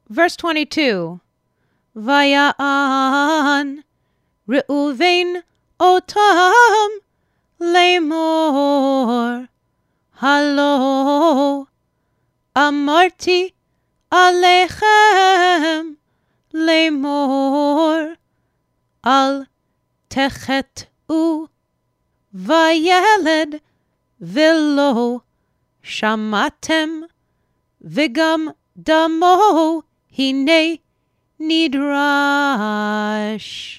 Verse 22. Vaya'an Reuven otam lemor. Halo amarti alechem lemor. Al techet'u vayeled velo shamatem vigam damo hine nidrash.